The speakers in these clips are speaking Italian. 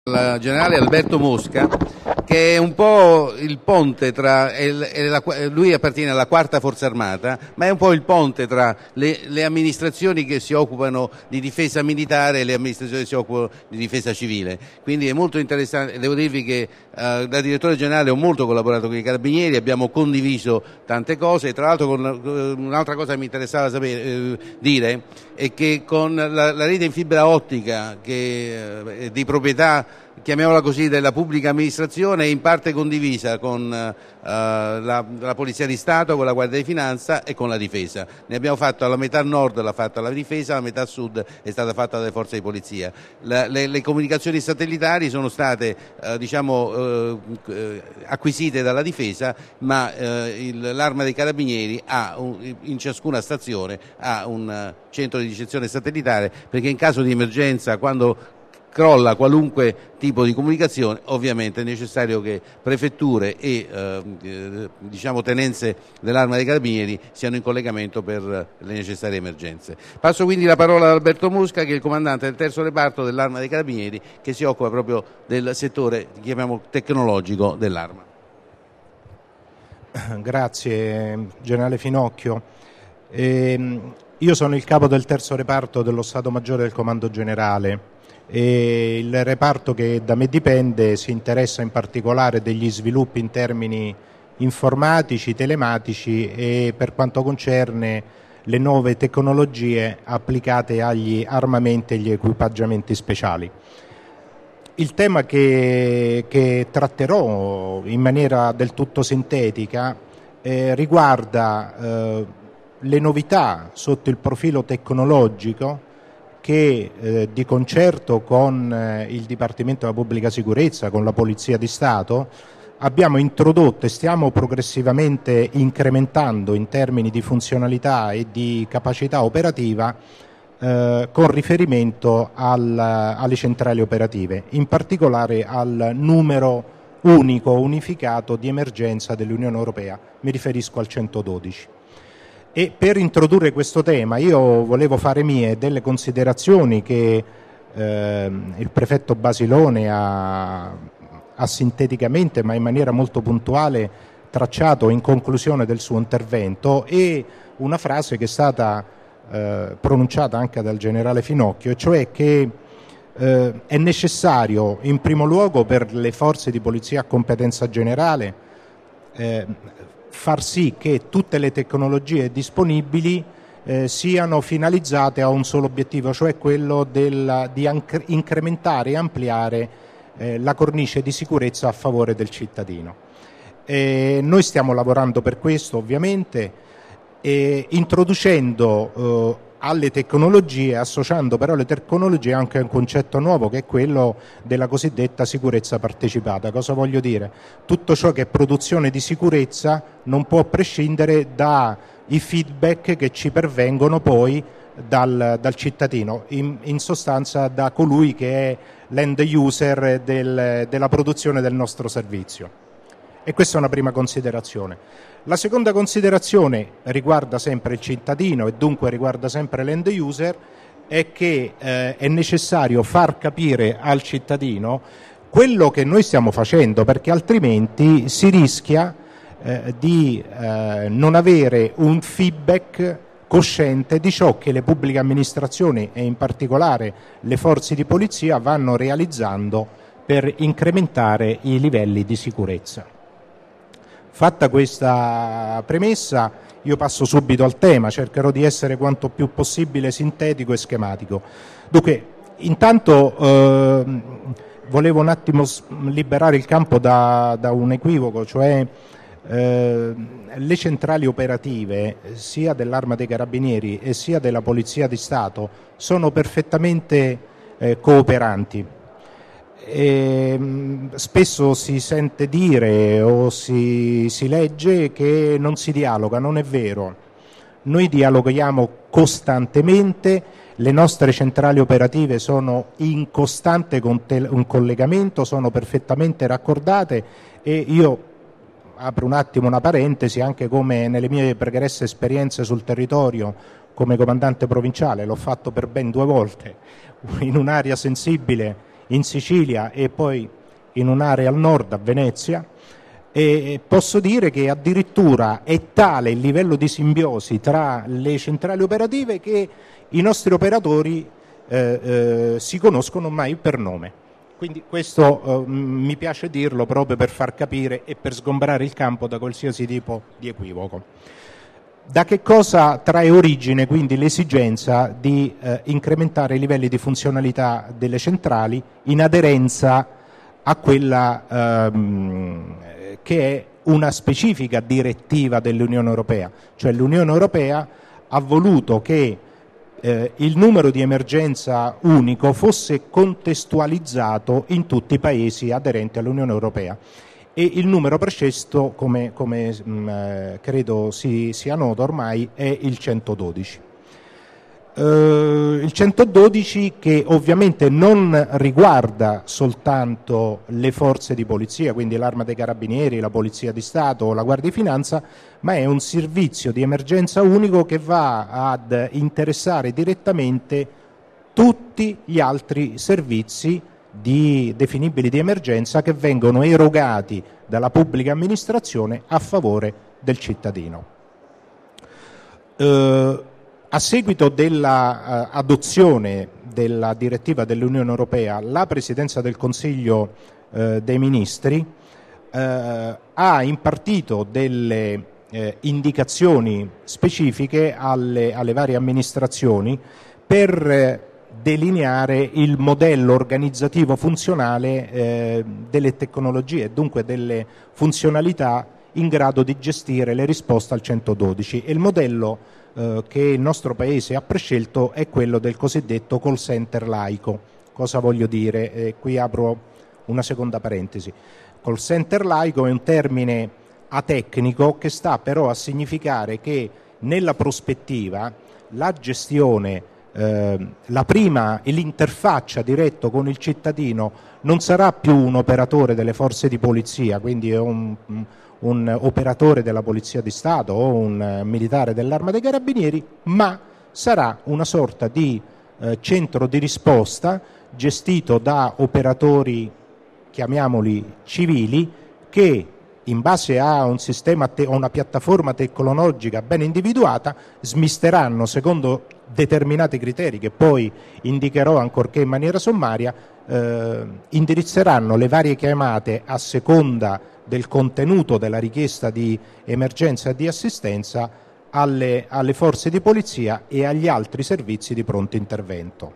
Il generale Alberto Mosca, che è un po' il ponte tra lui appartiene alla quarta forza armata, ma è un po' il ponte tra le amministrazioni che si occupano di difesa militare e le amministrazioni che si occupano di difesa civile. Quindi è molto interessante. Devo dirvi che da direttore generale ho molto collaborato con i carabinieri, abbiamo condiviso tante cose, e tra l'altro un'altra cosa che mi interessava dire è che con la rete in fibra ottica che di proprietà, chiamiamola così, della pubblica amministrazione, è in parte condivisa con la Polizia di Stato, con la Guardia di Finanza e con la Difesa. Ne abbiamo fatto la metà nord, l'ha fatta la Difesa, la metà sud è stata fatta dalle forze di polizia. Le comunicazioni satellitari sono state acquisite dalla Difesa, ma l'Arma dei Carabinieri in ciascuna stazione ha un centro di ricezione satellitare, perché in caso di emergenza, quando crolla qualunque tipo di comunicazione, ovviamente è necessario che prefetture e tenenze dell'Arma dei Carabinieri siano in collegamento per le necessarie emergenze. Passo quindi la parola ad Alberto Mosca, che è il comandante del terzo reparto dell'Arma dei Carabinieri, che si occupa proprio del settore, chiamiamo, tecnologico dell'arma. Grazie generale Finocchio. Io sono il capo del terzo reparto dello Stato Maggiore del Comando Generale, e il reparto che da me dipende si interessa in particolare degli sviluppi in termini informatici, telematici e per quanto concerne le nuove tecnologie applicate agli armamenti e agli equipaggiamenti speciali. Il tema che tratterò in maniera del tutto sintetica riguarda le novità sotto il profilo tecnologico che di concerto con il Dipartimento della Pubblica Sicurezza, con la Polizia di Stato, abbiamo introdotto e stiamo progressivamente incrementando in termini di funzionalità e di capacità operativa con riferimento alle centrali operative, in particolare al numero unico, unificato di emergenza dell'Unione Europea, mi riferisco al 112. E per introdurre questo tema io volevo fare mie delle considerazioni che il prefetto Basilone ha sinteticamente, ma in maniera molto puntuale, tracciato in conclusione del suo intervento, e una frase che è stata pronunciata anche dal generale Finocchio, e cioè che è necessario in primo luogo per le forze di polizia a competenza generale far sì che tutte le tecnologie disponibili siano finalizzate a un solo obiettivo, cioè quello di incrementare e ampliare la cornice di sicurezza a favore del cittadino. Noi stiamo lavorando per questo, ovviamente, introducendo alle tecnologie, associando però alle tecnologie anche un concetto nuovo, che è quello della cosiddetta sicurezza partecipata. Cosa voglio dire? Tutto ciò che è produzione di sicurezza non può prescindere dai feedback che ci pervengono poi dal cittadino, in sostanza da colui che è l'end user della produzione del nostro servizio. E questa è una prima considerazione. La seconda considerazione riguarda sempre il cittadino e dunque riguarda sempre l'end user, è che è necessario far capire al cittadino quello che noi stiamo facendo, perché altrimenti si rischia di non avere un feedback cosciente di ciò che le pubbliche amministrazioni e in particolare le forze di polizia vanno realizzando per incrementare i livelli di sicurezza. Fatta questa premessa, io passo subito al tema, cercherò di essere quanto più possibile sintetico e schematico. Dunque, intanto volevo un attimo liberare il campo da un equivoco, cioè le centrali operative sia dell'Arma dei Carabinieri e sia della Polizia di Stato sono perfettamente cooperanti. Spesso si sente dire o si legge che non si dialoga, non è vero. Noi dialoghiamo costantemente, le nostre centrali operative sono in costante un collegamento, sono perfettamente raccordate, e io apro un attimo una parentesi, anche come nelle mie pregresse esperienze sul territorio come comandante provinciale, l'ho fatto per ben 2 volte, in un'area sensibile in Sicilia e poi in un'area al nord, a Venezia, e posso dire che addirittura è tale il livello di simbiosi tra le centrali operative che i nostri operatori si conoscono ormai per nome. Quindi questo mi piace dirlo proprio per far capire e per sgombrare il campo da qualsiasi tipo di equivoco. Da che cosa trae origine quindi l'esigenza di incrementare i livelli di funzionalità delle centrali in aderenza a quella che è una specifica direttiva dell'Unione Europea? Cioè l'Unione Europea ha voluto che il numero di emergenza unico fosse contestualizzato in tutti i paesi aderenti all'Unione Europea, e il numero preciso, come credo sia noto ormai, è il 112. Il 112 che ovviamente non riguarda soltanto le forze di polizia, quindi l'Arma dei Carabinieri, la Polizia di Stato o la Guardia di Finanza, ma è un servizio di emergenza unico che va ad interessare direttamente tutti gli altri servizi definibili di emergenza che vengono erogati dalla pubblica amministrazione a favore del cittadino. A seguito dell'adozione della direttiva dell'Unione Europea, la Presidenza del Consiglio dei Ministri ha impartito delle indicazioni specifiche alle varie amministrazioni per delineare il modello organizzativo funzionale delle tecnologie, dunque delle funzionalità in grado di gestire le risposte al 112, e il modello che il nostro Paese ha prescelto è quello del cosiddetto call center laico. Cosa voglio dire? Qui apro una seconda parentesi. Call center laico è un termine atecnico che sta però a significare che nella prospettiva la gestione, la prima e l'interfaccia diretto con il cittadino non sarà più un operatore delle forze di polizia, quindi è un operatore della Polizia di Stato o un militare dell'Arma dei Carabinieri, ma sarà una sorta di centro di risposta gestito da operatori, chiamiamoli civili, che in base a un sistema o una piattaforma tecnologica ben individuata smisteranno secondo determinati criteri che poi indicherò ancorché in maniera sommaria, indirizzeranno le varie chiamate a seconda del contenuto della richiesta di emergenza e di assistenza alle forze di polizia e agli altri servizi di pronto intervento.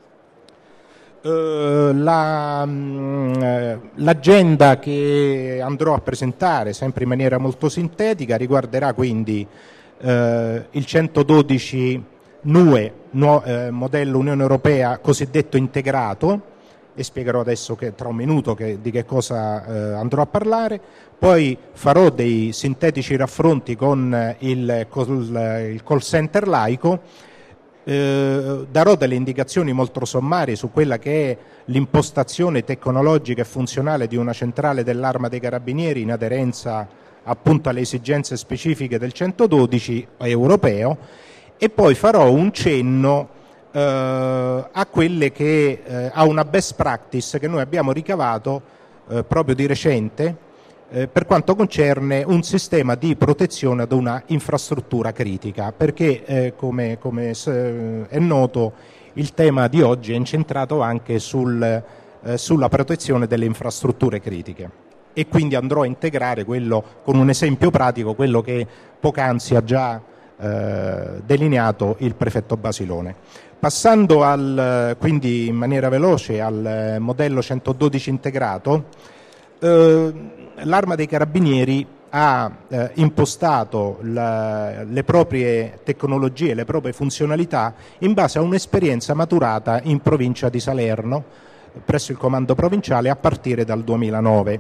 L'agenda che andrò a presentare, sempre in maniera molto sintetica, riguarderà quindi il 112 NUE, modello Unione Europea cosiddetto integrato, e spiegherò adesso tra un minuto di che cosa andrò a parlare. Poi farò dei sintetici raffronti con il call center laico, darò delle indicazioni molto sommarie su quella che è l'impostazione tecnologica e funzionale di una centrale dell'Arma dei Carabinieri in aderenza appunto alle esigenze specifiche del 112 europeo, e poi farò un cenno a quelle che a una best practice che noi abbiamo ricavato proprio di recente per quanto concerne un sistema di protezione ad una infrastruttura critica, perché come è noto il tema di oggi è incentrato anche sulla protezione delle infrastrutture critiche, e quindi andrò a integrare quello con un esempio pratico, quello che poc'anzi ha già delineato il prefetto Basilone. Passando quindi in maniera veloce al modello 112 integrato, l'Arma dei Carabinieri ha impostato le proprie tecnologie, le proprie funzionalità in base a un'esperienza maturata in provincia di Salerno presso il comando provinciale a partire dal 2009.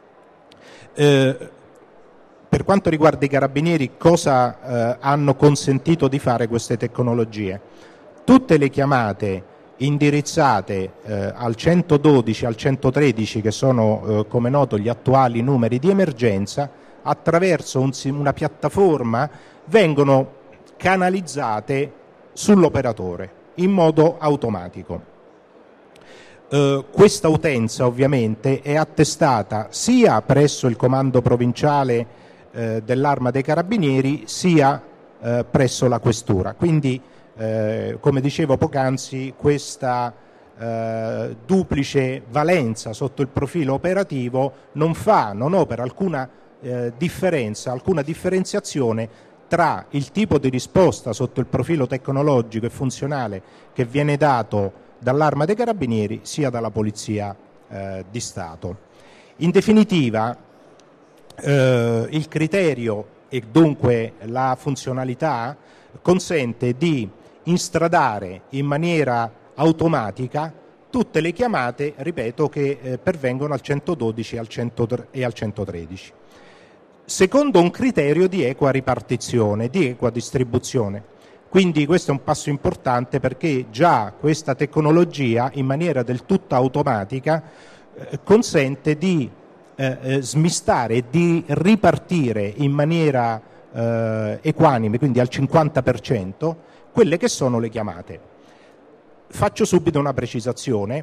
Per quanto riguarda i Carabinieri, cosa hanno consentito di fare queste tecnologie? Tutte le chiamate indirizzate al 112, al 113, che sono come noto gli attuali numeri di emergenza, attraverso una piattaforma vengono canalizzate sull'operatore in modo automatico. Questa utenza ovviamente è attestata sia presso il comando provinciale dell'Arma dei Carabinieri sia presso la questura. Quindi, come dicevo poc'anzi, questa duplice valenza sotto il profilo operativo non opera alcuna differenziazione tra il tipo di risposta sotto il profilo tecnologico e funzionale che viene dato dall'Arma dei Carabinieri sia dalla Polizia di Stato. In definitiva, il criterio e dunque la funzionalità consente di instradare in maniera automatica tutte le chiamate, ripeto, che pervengono al 112 e al 113, secondo un criterio di equa ripartizione, di equa distribuzione. Quindi questo è un passo importante, perché già questa tecnologia in maniera del tutto automatica consente di smistare e di ripartire in maniera equanime, quindi al 50%, quelle che sono le chiamate. Faccio subito una precisazione.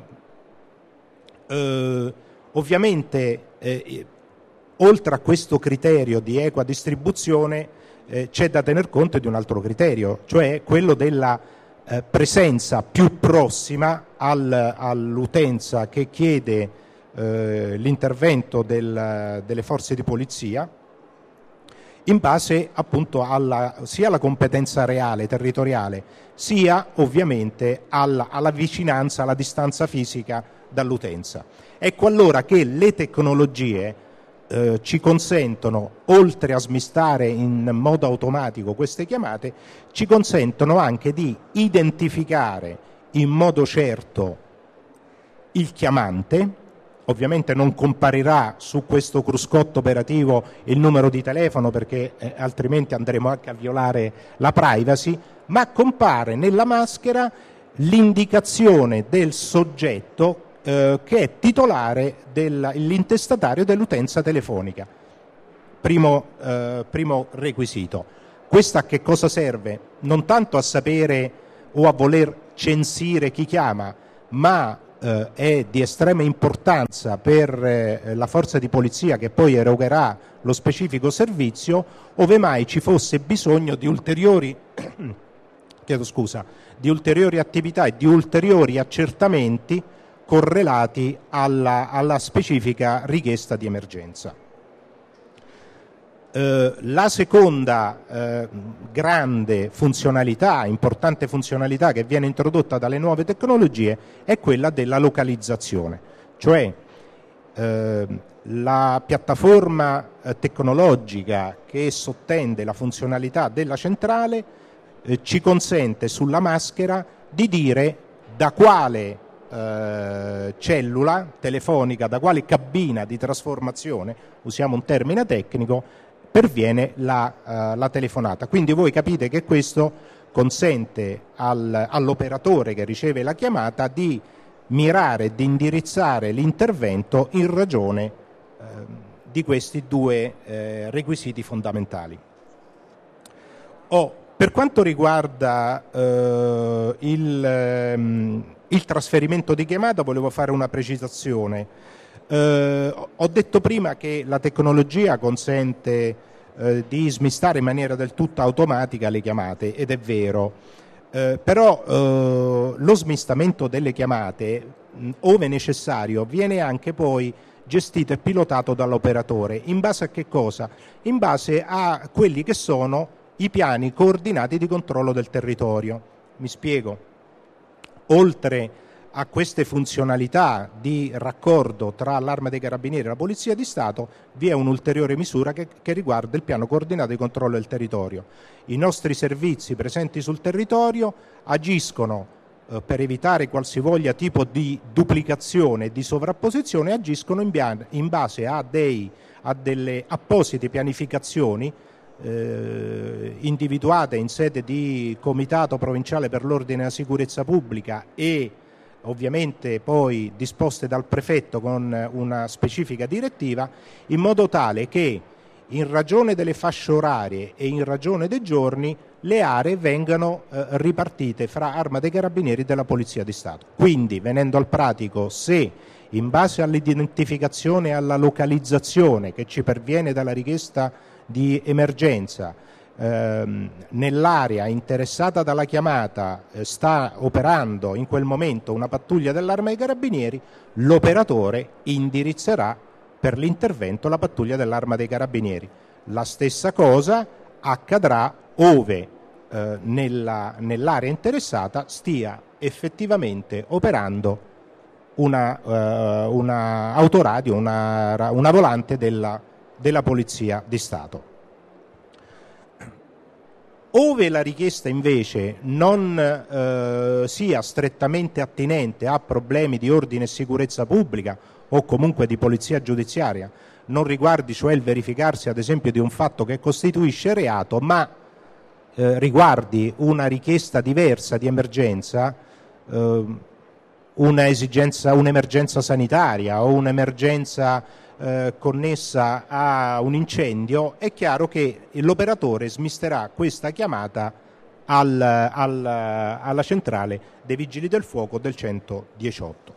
Ovviamente oltre a questo criterio di equa distribuzione c'è da tener conto di un altro criterio, cioè quello della presenza più prossima all'utenza che chiede l'intervento delle forze di polizia, in base appunto sia alla competenza reale, territoriale, sia ovviamente alla vicinanza, alla distanza fisica dall'utenza. Ecco allora che le tecnologie ci consentono, oltre a smistare in modo automatico queste chiamate, ci consentono anche di identificare in modo certo il chiamante. Ovviamente non comparirà su questo cruscotto operativo il numero di telefono, perché altrimenti andremo anche a violare la privacy, ma compare nella maschera l'indicazione del soggetto che è titolare l'intestatario dell'utenza telefonica. Primo requisito. Questo a che cosa serve? Non tanto a sapere o a voler censire chi chiama, ma è di estrema importanza per la forza di polizia che poi erogherà lo specifico servizio, ove mai ci fosse bisogno di ulteriori attività e di ulteriori accertamenti correlati alla specifica richiesta di emergenza. La seconda grande funzionalità, importante funzionalità che viene introdotta dalle nuove tecnologie è quella della localizzazione, cioè la piattaforma tecnologica che sottende la funzionalità della centrale ci consente sulla maschera di dire da quale cellula telefonica, da quale cabina di trasformazione, usiamo un termine tecnico, perviene la telefonata. Quindi voi capite che questo consente all'operatore che riceve la chiamata di mirare, di indirizzare l'intervento in ragione di questi due requisiti fondamentali. Per quanto riguarda il trasferimento di chiamata, volevo fare una precisazione. Ho detto prima che la tecnologia consente di smistare in maniera del tutto automatica le chiamate, ed è vero, però lo smistamento delle chiamate, ove necessario, viene anche poi gestito e pilotato dall'operatore. In base a che cosa? In base a quelli che sono i piani coordinati di controllo del territorio. Mi spiego. Oltre a queste funzionalità di raccordo tra l'Arma dei Carabinieri e la Polizia di Stato, vi è un'ulteriore misura che riguarda il piano coordinato di controllo del territorio. I nostri servizi presenti sul territorio agiscono per evitare qualsivoglia tipo di duplicazione e di sovrapposizione, agiscono in base a delle apposite pianificazioni individuate in sede di Comitato Provinciale per l'Ordine e la Sicurezza Pubblica e ovviamente poi disposte dal prefetto con una specifica direttiva, in modo tale che in ragione delle fasce orarie e in ragione dei giorni le aree vengano ripartite fra Arma dei Carabinieri e della Polizia di Stato. Quindi, venendo al pratico, se in base all'identificazione e alla localizzazione che ci perviene dalla richiesta di emergenza, nell'area interessata dalla chiamata sta operando in quel momento una pattuglia dell'Arma dei Carabinieri, l'operatore indirizzerà per l'intervento la pattuglia dell'Arma dei Carabinieri. La stessa cosa accadrà ove nell'area interessata stia effettivamente operando una autoradio, una volante della Polizia di Stato. Ove la richiesta invece non sia strettamente attinente a problemi di ordine e sicurezza pubblica o comunque di polizia giudiziaria, non riguardi cioè il verificarsi ad esempio di un fatto che costituisce reato, ma riguardi una richiesta diversa di emergenza, un'emergenza sanitaria o un'emergenza connessa a un incendio, è chiaro che l'operatore smisterà questa chiamata alla centrale dei Vigili del Fuoco del 118.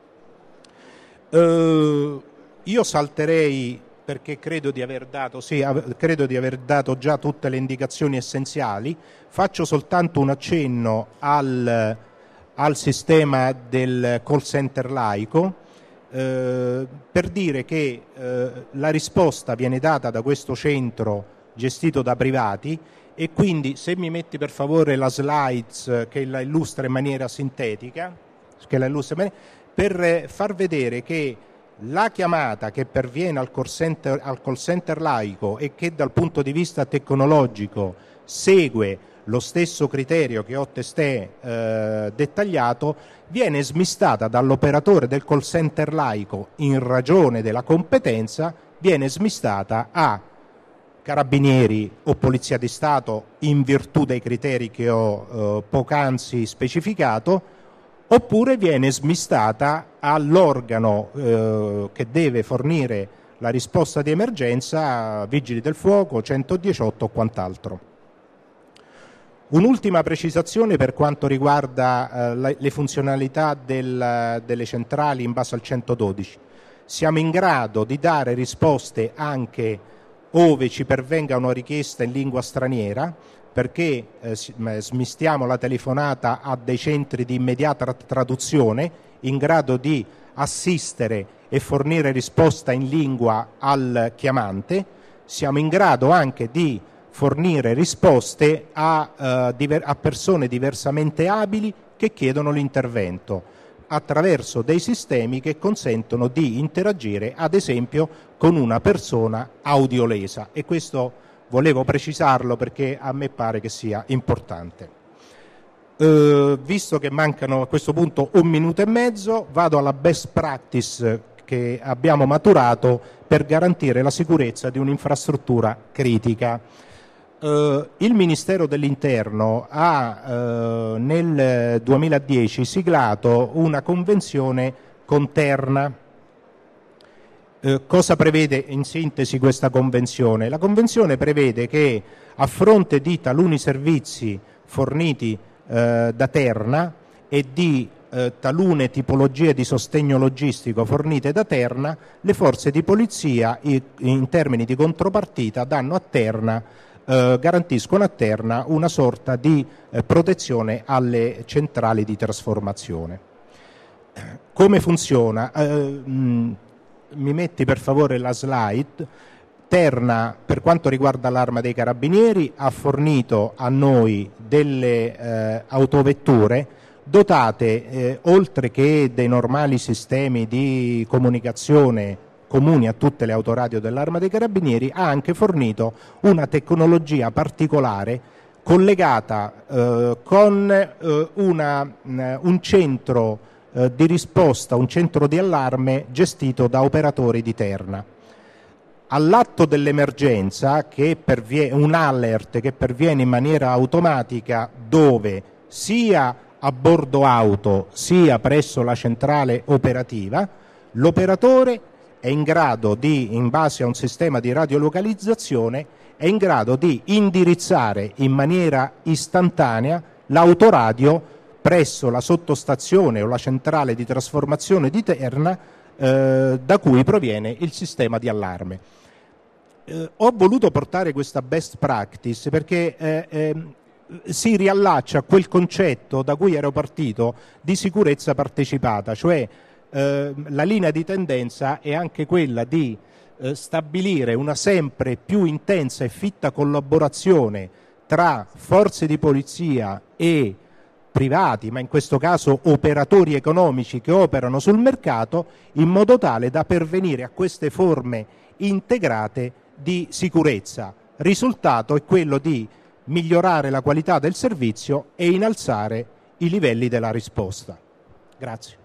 Io salterei, perché credo di aver dato già tutte le indicazioni essenziali. Faccio soltanto un accenno al sistema del call center laico, per dire che la risposta viene data da questo centro gestito da privati, e quindi se mi metti per favore la slides che la illustra in maniera sintetica, per far vedere che la chiamata che perviene al call center laico e che dal punto di vista tecnologico segue lo stesso criterio che ho testé dettagliato, viene smistata dall'operatore del call center laico in ragione della competenza, viene smistata a Carabinieri o Polizia di Stato in virtù dei criteri che ho poc'anzi specificato, oppure viene smistata all'organo che deve fornire la risposta di emergenza, Vigili del Fuoco, 118 o quant'altro. Un'ultima precisazione per quanto riguarda le funzionalità delle centrali in base al 112. Siamo in grado di dare risposte anche ove ci pervenga una richiesta in lingua straniera, perché smistiamo la telefonata a dei centri di immediata traduzione in grado di assistere e fornire risposta in lingua al chiamante. Siamo in grado anche di fornire risposte a persone diversamente abili che chiedono l'intervento attraverso dei sistemi che consentono di interagire ad esempio con una persona audiolesa, e questo volevo precisarlo perché a me pare che sia importante. Visto che mancano a questo punto 1 minuto e mezzo, vado alla best practice che abbiamo maturato per garantire la sicurezza di un'infrastruttura critica. Il Ministero dell'Interno ha nel 2010 siglato una convenzione con Terna. Cosa prevede in sintesi questa convenzione? La convenzione prevede che a fronte di taluni servizi forniti da Terna e di talune tipologie di sostegno logistico fornite da Terna, le forze di polizia in termini di contropartita danno a Terna, garantiscono a Terna una sorta di protezione alle centrali di trasformazione. Come funziona? Mi metti per favore la slide. Terna, per quanto riguarda l'Arma dei Carabinieri, ha fornito a noi delle autovetture dotate, oltre che dei normali sistemi di comunicazione comuni a tutte le autoradio dell'Arma dei Carabinieri, ha anche fornito una tecnologia particolare collegata con un centro di risposta, un centro di allarme gestito da operatori di Terna. All'atto dell'emergenza, un alert che perviene in maniera automatica, dove sia a bordo auto sia presso la centrale operativa, l'operatore è in grado di, in base a un sistema di radiolocalizzazione, è in grado di indirizzare in maniera istantanea l'autoradio presso la sottostazione o la centrale di trasformazione di Terna da cui proviene il sistema di allarme. Ho voluto portare questa best practice perché si riallaccia a quel concetto da cui ero partito di sicurezza partecipata, cioè la linea di tendenza è anche quella di stabilire una sempre più intensa e fitta collaborazione tra forze di polizia e privati, ma in questo caso operatori economici che operano sul mercato, in modo tale da pervenire a queste forme integrate di sicurezza. Risultato è quello di migliorare la qualità del servizio e innalzare i livelli della risposta. Grazie.